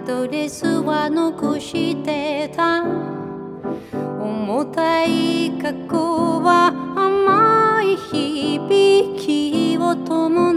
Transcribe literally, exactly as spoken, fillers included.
ドレスは残してた。重たい過去は甘い響きを伴う